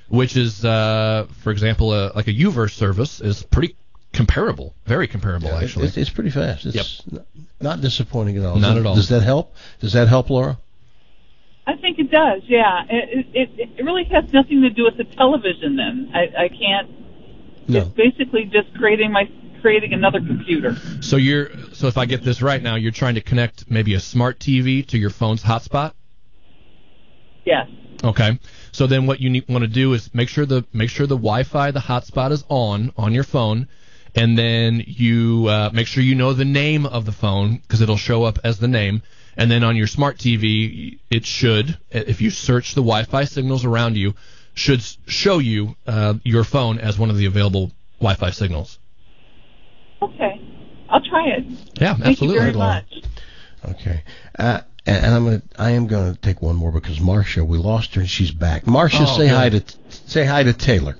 M: which is, uh, for example, a, like a U-verse service is pretty comparable, very comparable,
K: yeah,
M: actually.
K: It's, it's pretty fast. It's
M: yep.
K: not disappointing at all.
M: Not
K: does,
M: at all.
K: Does that help? Does that help, Laura?
Q: I think it does, yeah. It, it, it really has nothing to do with the television then. I, I can't...
K: No.
Q: It's basically just creating my creating another computer.
M: So you're so if I get this right now, you're trying to connect maybe a smart T V to your phone's hotspot?
Q: Yes.
M: Okay. So then what you need, want to do is make sure the make sure the Wi-Fi, the hotspot is on on your phone, and then you uh, make sure you know the name of the phone because it'll show up as the name. And then on your smart T V, it should, if you search the Wi-Fi signals around you, should show you uh, your phone as one of the available Wi-Fi signals.
Q: Okay. I'll try it.
M: Yeah,
Q: Thank
M: absolutely.
Q: you very much.
K: Okay. Uh, and, and I'm gonna, I am going to take one more because Marcia, we lost her and she's back. Marcia,
M: Oh,
K: say
M: good.
K: hi to say hi to Taylor.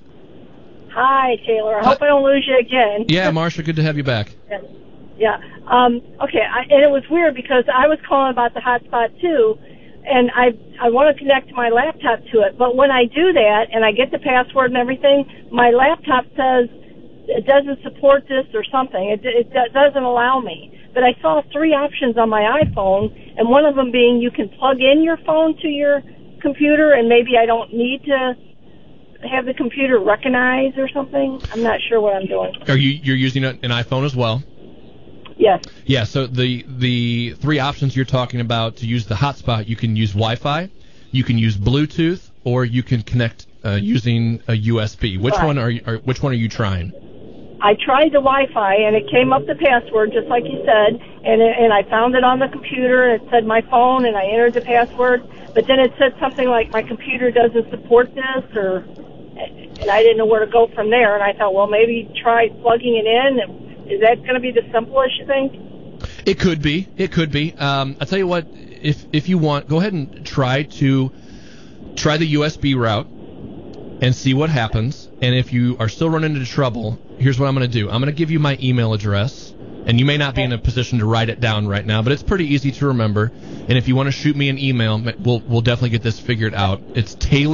P: Hi, Taylor. I hope I don't lose you again.
M: Yeah, Marcia, good to have you back.
P: Yeah. yeah. Um, okay, I, and it was weird because I was calling about the hotspot too, and I I want to connect my laptop to it, but when I do that and I get the password and everything, my laptop says it doesn't support this or something. It, it doesn't allow me. But I saw three options on my iPhone, and one of them being you can plug in your phone to your computer, and maybe I don't need to have the computer recognize or something. I'm not sure what I'm doing.
M: Are you you're using an iPhone as well?
P: Yes.
M: Yeah. So the the three options you're talking about to use the hotspot, you can use Wi-Fi, you can use Bluetooth, or you can connect uh, using a U S B. Which
P: Right.
M: one are you? Are, which one are you trying?
P: I tried the Wi-Fi, and it came up the password, just like you said, and it, and I found it on the computer, and it said my phone, and I entered the password, but then it said something like my computer doesn't support this, or, and I didn't know where to go from there, and I thought, well, maybe try plugging it in. Is that going to be the simplest, you think?
M: It could be. It could be. Um, I'll tell you what. If if you want, go ahead and try to try the U S B route and see what happens. And if you are still running into trouble, here's what I'm going to do. I'm going to give you my email address, and you may not be in a position to write it down right now, but it's pretty easy to remember. And if you want to shoot me an email, we'll we'll definitely get this figured out. It's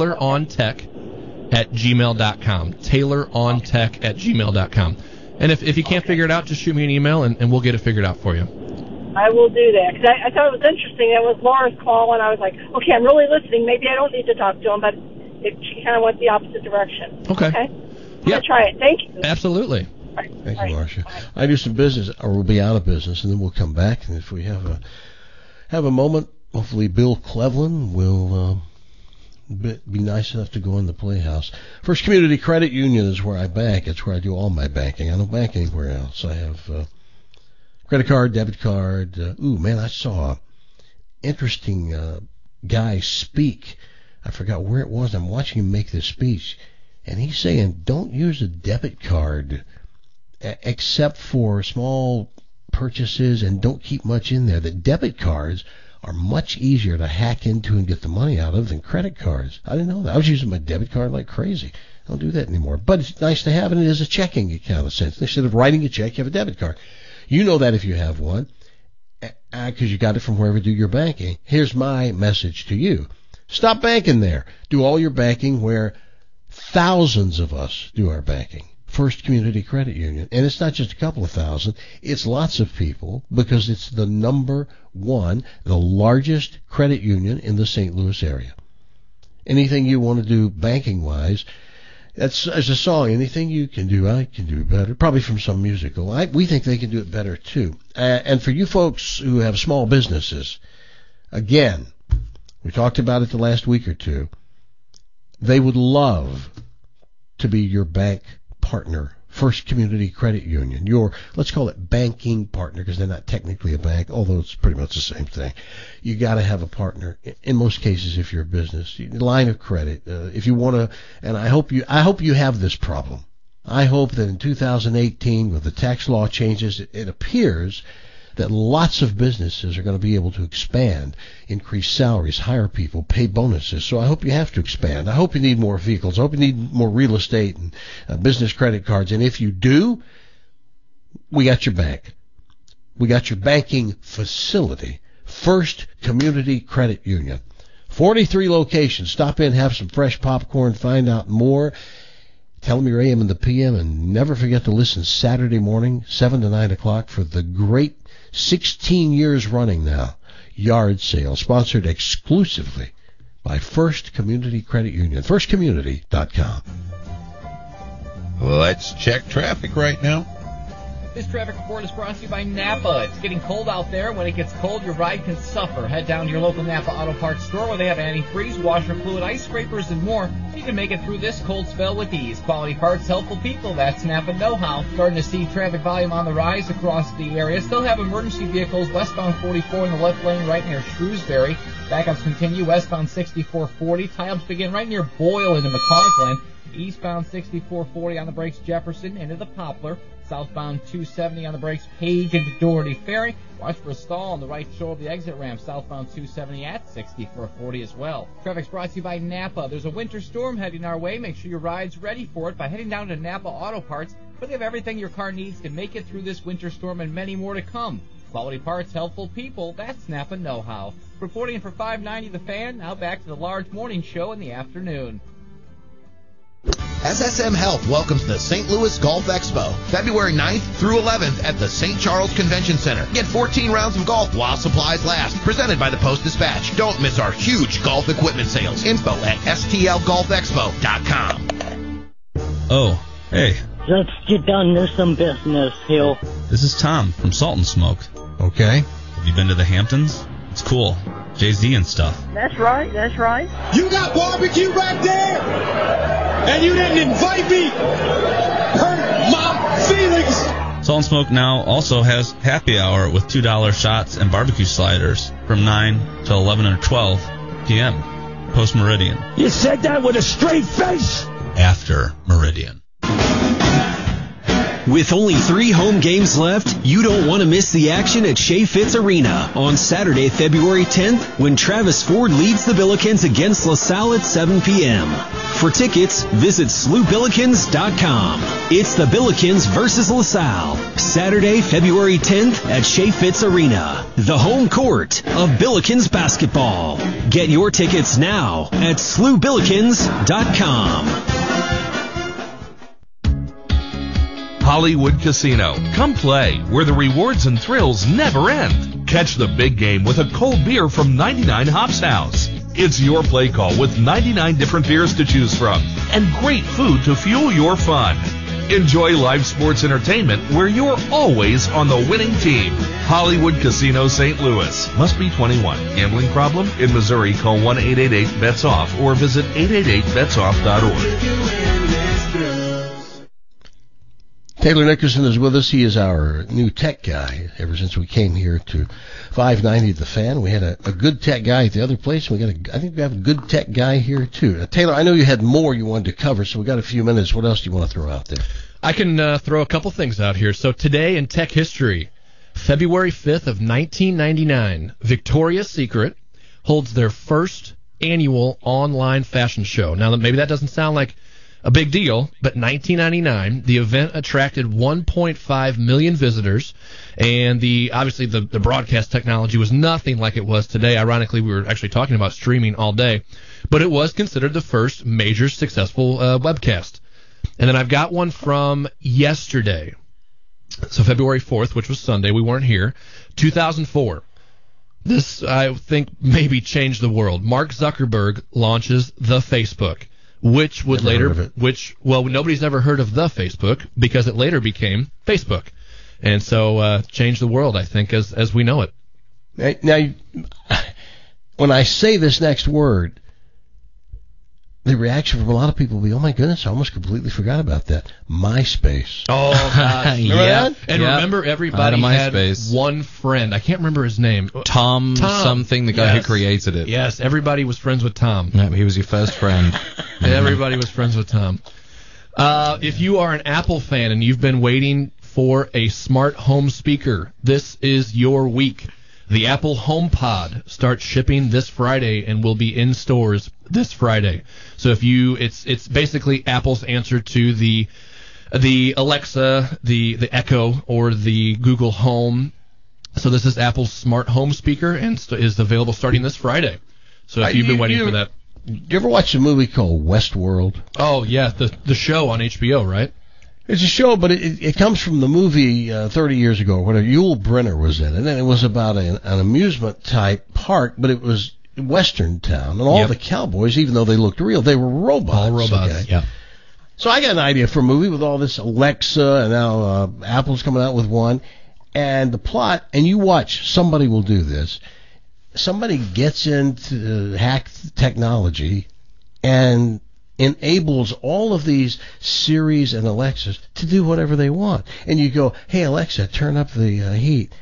M: taylorontech at gmail dot com. taylorontech at gmail dot com. And if if you can't figure it out, just shoot me an email, and, and we'll get it figured out for you.
P: I will do that, because I, I thought it was interesting. That was Laura's call, and I was like, okay, I'm really listening. Maybe I don't need to talk to him, but it, she kind of went the opposite direction.
M: Okay.
P: Okay. I'm going to try it. Thank you.
M: Absolutely.
K: Thank you, Marcia. I do some business, or we'll be out of business, and then we'll come back. And if we have a have a moment, hopefully Bill Cleveland will uh, be, be nice enough to go in the Playhouse. First Community Credit Union is where I bank. It's where I do all my banking. I don't bank anywhere else. I have uh, credit card, debit card. Uh, ooh, man, I saw an interesting uh, guy speak. I forgot where it was. I'm watching him make this speech. And he's saying, don't use a debit card except for small purchases, and don't keep much in there. The debit cards are much easier to hack into and get the money out of than credit cards. I didn't know that. I was using my debit card like crazy. I don't do that anymore. But it's nice to have, and it is a checking account in a sense. Instead of writing a check, you have a debit card. You know that if you have one, because you got it from wherever you do your banking. Here's my message to you. Stop banking there. Do all your banking where thousands of us do our banking. First Community Credit Union. And it's not just a couple of thousand. It's lots of people, because it's the number one, the largest credit union in the Saint Louis area. Anything you want to do banking-wise, that's as a song. Anything you can do, I can do better. Probably from some musical. I, we think they can do it better, too. Uh, and for you folks who have small businesses, again, we talked about it the last week or two. They would love to be your bank partner. First Community Credit Union, your, let's call it banking partner, because they're not technically a bank, although it's pretty much the same thing. You got to have a partner in most cases if you're a business. Line of credit, uh, if you want to, and I hope you, I hope you have this problem. I hope that in two thousand eighteen, with the tax law changes, it, it appears that lots of businesses are going to be able to expand, increase salaries, hire people, pay bonuses. So I hope you have to expand. I hope you need more vehicles. I hope you need more real estate and uh, business credit cards. And if you do, we got your bank. We got your banking facility. First Community Credit Union. forty-three locations. Stop in, have some fresh popcorn, find out more. Tell them your A M and the P M, and never forget to listen Saturday morning, seven to nine o'clock, for the great sixteen years running now yard sale, sponsored exclusively by First Community Credit Union. first community dot com.
R: Let's check traffic right now.
S: This traffic report is brought to you by Napa. It's getting cold out there. When it gets cold, your ride can suffer. Head down to your local Napa Auto Parts store where they have antifreeze, washer fluid, ice scrapers, and more, so you can make it through this cold spell with ease. Quality parts, helpful people. That's Napa know-how. Starting to see traffic volume on the rise across the area. Still have emergency vehicles westbound forty-four in the left lane right near Shrewsbury. Backups continue westbound sixty-four forty. Tie-ups begin right near Boyle into McCausland. Eastbound sixty-four forty on the brakes Jefferson into the Poplar. Southbound two seventy on the brakes Page into Doherty Ferry. Watch for a stall on the right shoulder of the exit ramp. Southbound two seventy at sixty-four forty as well. Traffic's brought to you by Napa. There's a winter storm heading our way. Make sure your ride's ready for it by heading down to Napa Auto Parts, where they have everything your car needs to make it through this winter storm and many more to come. Quality parts, helpful people. That's Napa know-how. Reporting for five ninety The Fan, now back to the large morning show in the afternoon.
B: S S M Health welcomes the Saint Louis Golf Expo, February ninth through eleventh at the Saint Charles Convention Center. Get fourteen rounds of golf while supplies last. Presented by the Post-Dispatch. Don't miss our huge golf equipment sales. Info at S T L golf expo dot com.
T: Oh, hey.
U: Let's get down to some business, Hill.
T: This is Tom from Salt and Smoke.
K: Okay.
T: Have you been to the Hamptons? It's cool. Jay-Z and stuff.
U: That's right, that's right.
V: You got barbecue right there, and you didn't invite me. Hurt my feelings.
T: Salt and Smoke now also has happy hour with two dollar shots and barbecue sliders from nine to eleven or twelve p.m. post Meridian.
V: You said that with a straight face.
T: After Meridian.
H: With only three home games left, you don't want to miss the action at Shea Fitz Arena on Saturday, February tenth, when Travis Ford leads the Billikens against LaSalle at seven p.m. For tickets, visit S L U Billikens dot com. It's the Billikens versus LaSalle, Saturday, February tenth at Shea Fitz Arena, the home court of Billikens basketball. Get your tickets now at S L U Billikens dot com.
W: Hollywood Casino. Come play, where the rewards and thrills never end. Catch the big game with a cold beer from ninety-nine Hops House. It's your play call with ninety-nine different beers to choose from and great food to fuel your fun. Enjoy live sports entertainment where you're always on the winning team. Hollywood Casino Saint Louis. Must be twenty-one. Gambling problem? In Missouri, call one eight eight eight bets off or visit eight eight eight bets off dot org.
K: Taylor Nickerson is with us. He is our new tech guy. Ever since we came here to five ninety The Fan, we had a, a good tech guy at the other place. We got a, I think we have a good tech guy here too. Uh, Taylor, I know you had more you wanted to cover, so we got a few minutes. What else do you want to throw out there?
M: I can uh, throw a couple things out here. So today in tech history, February fifth of nineteen ninety-nine, Victoria's Secret holds their first annual online fashion show. Now, maybe that doesn't sound like a big deal, but nineteen ninety-nine, the event attracted one point five million visitors, and the obviously the, the broadcast technology was nothing like it was today. Ironically, we were actually talking about streaming all day, but it was considered the first major successful uh, webcast. And then I've got one from yesterday, so February fourth, which was Sunday. We weren't here. two thousand four. This, I think, maybe changed the world. Mark Zuckerberg launches the Facebook. Which would
K: Never
M: later, which, well, nobody's ever heard of the Facebook because it later became Facebook. And so, uh, changed the world, I think, as, as we know it.
K: Now, when I say this next word, the reaction from a lot of people will be, oh my goodness, I almost completely forgot about that. MySpace.
M: Oh, gosh.
K: Remember
M: yeah.
K: that?
M: And
X: yeah.
M: remember, everybody had
X: MySpace.
M: one friend. I can't remember his name.
X: Tom,
M: Tom.
X: something, the guy
M: Yes.
X: who created it.
M: Yes, everybody was friends with Tom.
X: Yeah, he was your first friend.
M: Everybody was friends with Tom. Uh, if you are an Apple fan and you've been waiting for a smart home speaker, this is your week. The Apple HomePod starts shipping this Friday and will be in stores this Friday. So if you, it's it's basically Apple's answer to the the Alexa, the the Echo, or the Google Home. So this is Apple's smart home speaker and st- is available starting this Friday. So if
K: Uh,
M: you've been
K: you-
M: waiting
K: you-
M: for that.
K: Did you ever watch a movie called Westworld?
M: Oh, yeah, the the show on H B O, right?
K: It's a show, but it, it comes from the movie uh, thirty years ago, or whatever. Yul Brynner was in it, and it was about an, an amusement type park, but it was Western town, and all
M: Yep.
K: the cowboys, even though they looked real, they were robots.
M: All robots,
K: okay?
M: yeah.
K: So I got an idea for a movie with all this Alexa, and now uh, Apple's coming out with one, and the plot, and you watch, somebody will do this. Somebody gets into uh, hack technology and enables all of these Siris and Alexas to do whatever they want. And you go, hey, Alexa, turn up the uh, heat.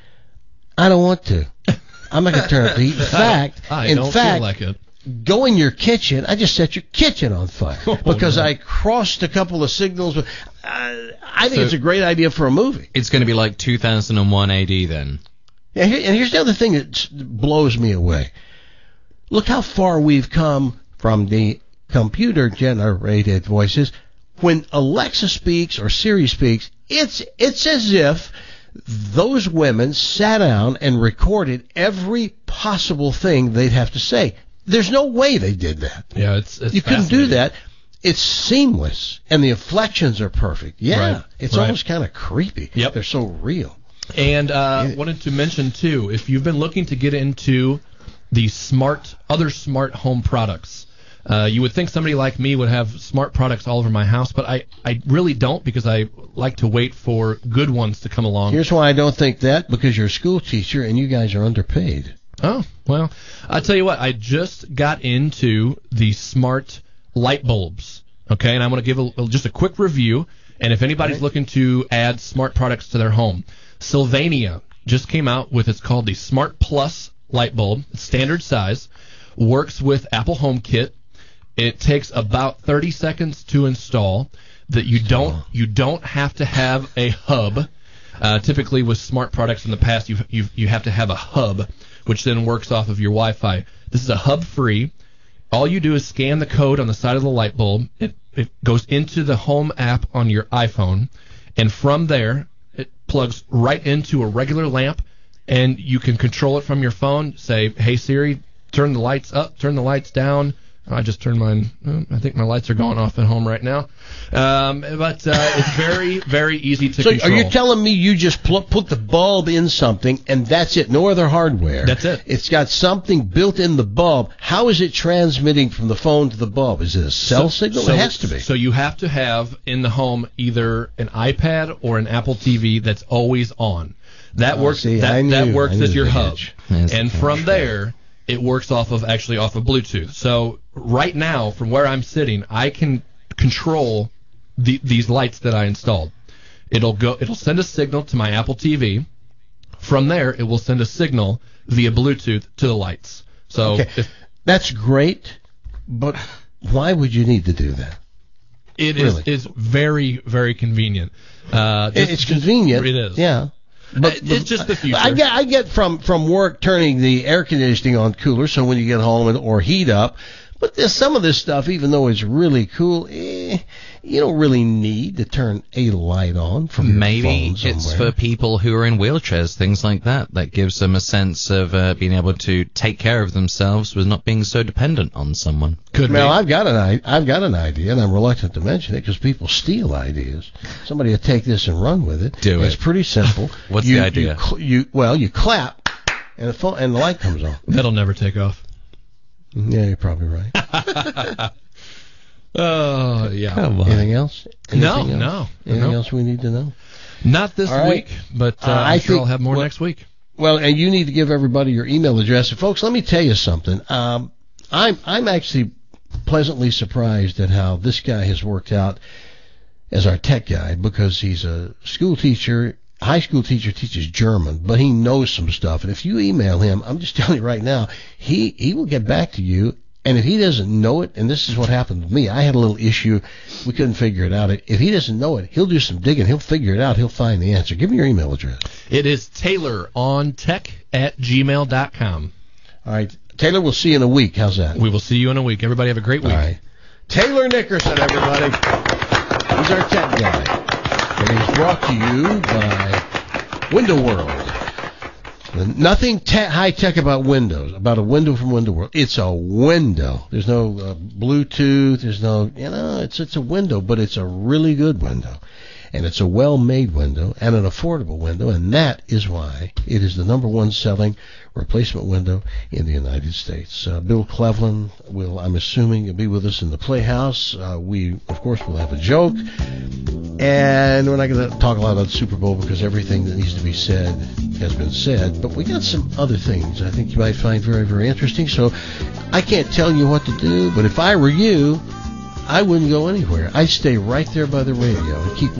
K: I don't want to. I'm not going to turn up the heat. In fact,
M: I
K: in
M: don't
K: fact,
M: feel like it.
K: go in your kitchen. I just set your kitchen on fire because
M: no.
K: I crossed a couple of signals. With, uh, I think
C: So-
K: it's a great idea for a movie.
C: It's going to be like two thousand one A D then.
K: Yeah, here, and here's the other thing that s- blows me away. Look how far we've come from the computer-generated voices. When Alexa speaks or Siri speaks, it's it's as if those women sat down and recorded every possible thing they'd have to say. There's no way they did that.
M: Yeah, it's, it's
K: You couldn't do
M: fascinating.
K: that. It's seamless, and the inflections are perfect. Yeah,
M: Right,
K: it's
M: right.
K: almost kind of creepy.
M: Yep.
K: They're so real.
M: And uh, wanted to mention too, if you've been looking to get into the smart, other smart home products, uh, you would think somebody like me would have smart products all over my house, but I, I really don't because I like to wait for good ones to come along.
K: Here's why I don't think that, because you're a school teacher and you guys are underpaid.
M: Oh, well, I'll tell you what, I just got into the smart light bulbs, okay, and I'm going to give a, just a quick review, and if anybody's
K: Right.
M: looking to add smart products to their home, Sylvania just came out with, it's called the Smart Plus light bulb, standard size, works with Apple HomeKit. It takes about thirty seconds to install. That you don't you don't have to have a hub. Uh, typically with smart products in the past, you you you have to have a hub, which then works off of your Wi-Fi. This is a hub free. All you do is scan the code on the side of the light bulb. It it goes into the Home app on your iPhone, and from there it plugs right into a regular lamp, and you can control it from your phone. Say, hey Siri, turn the lights up, turn the lights down. I just turned mine. I think my lights are going off at home right now. Um, but uh, it's very, very easy to
K: So
M: control.
K: are you telling me you just pl- put the bulb in something and that's it? No other hardware.
M: That's it.
K: It's got something built in the bulb. How is it transmitting from the phone to the bulb? Is it a cell
M: So-
K: signal?
M: so-
K: it has to be.
M: So you have to have in the home either an iPad or an Apple T V that's always on. That
K: Oh,
M: works.
K: see,
M: that,
K: I
M: that
K: knew-
M: works
K: I knew
M: as your
K: the
M: hub,
K: hitch.
C: Yes,
M: and
C: okay.
M: from there it works off of actually off of Bluetooth. So right now, from where I'm sitting, I can control the, these lights that I installed. It'll go. It'll send a signal to my Apple T V. From there, it will send a signal via Bluetooth to the lights. So
K: Okay.
M: if,
K: That's great, but why would you need to do that?
M: it is
K: Really?
M: is very very convenient. Uh,
K: It-
M: just-
K: it's
M: just-
K: convenient.
M: It is.
K: Yeah. But,
M: It- it's just the future.
K: I get I get from from work turning the air conditioning on cooler, so when you get home and, or heat up. But there's some of this stuff, even though it's really cool, eh, you don't really need to turn a light on from your
C: Maybe
K: phone
C: it's
K: somewhere.
C: for people who are in wheelchairs, things like that. That gives them a sense of uh, being able to take care of themselves with not being so dependent on someone.
M: Could
K: Now
M: be.
K: I've got an i- I've got an idea, and I'm reluctant to mention it because people steal ideas. Somebody will take this and run with it.
C: Do
K: It's
C: it.
K: pretty simple.
C: What's
K: you,
C: the idea?
K: You, cl- you well, you clap, and the phone, and the light comes on.
M: That'll never take off.
K: Yeah, you're probably right.
M: Oh yeah.
C: Come on.
K: Anything else?
M: No,
K: Anything
M: no,
K: else? Anything
M: no.
K: else we need to know?
M: Not this
K: All right.
M: week, but uh,
K: Uh, I
M: I'm sure
K: think-
M: I'll have more
K: well-
M: next week.
K: Well, and you need to give everybody your email address. And folks, let me tell you something. Um, I'm I'm actually pleasantly surprised at how this guy has worked out as our tech guy, because he's a school teacher, high school teacher, teaches German, but he knows some stuff. And if you email him, I'm just telling you right now, he he will get back to you. And if he doesn't know it, and this is what happened to me, I had a little issue, we couldn't figure it out. If he doesn't know it, he'll do some digging, he'll figure it out, he'll find the answer. Give me your email address.
M: It is Taylor on tech at gmail dot com.
K: All right, Taylor, we'll see you in a week. How's that?
M: We will see you in a week. Everybody have a great week.
K: All right. Taylor Nickerson, everybody. He's our tech guy. And he's brought to you by Window World. Nothing te- high tech about windows, about a window from Window World. It's a window. There's no uh, Bluetooth. There's no, you know, it's it's a window, but it's a really good window. And it's a well-made window and an affordable window, and that is why it is the number one selling replacement window in the United States. Uh, Bill Cleveland will, I'm assuming, be with us in the Playhouse. Uh, we, of course, will have a joke. And we're not going to talk a lot about the Super Bowl because everything that needs to be said has been said. But we got some other things I think you might find very, very interesting. So I can't tell you what to do, but if I were you, I wouldn't go anywhere. I'd stay right there by the radio and keep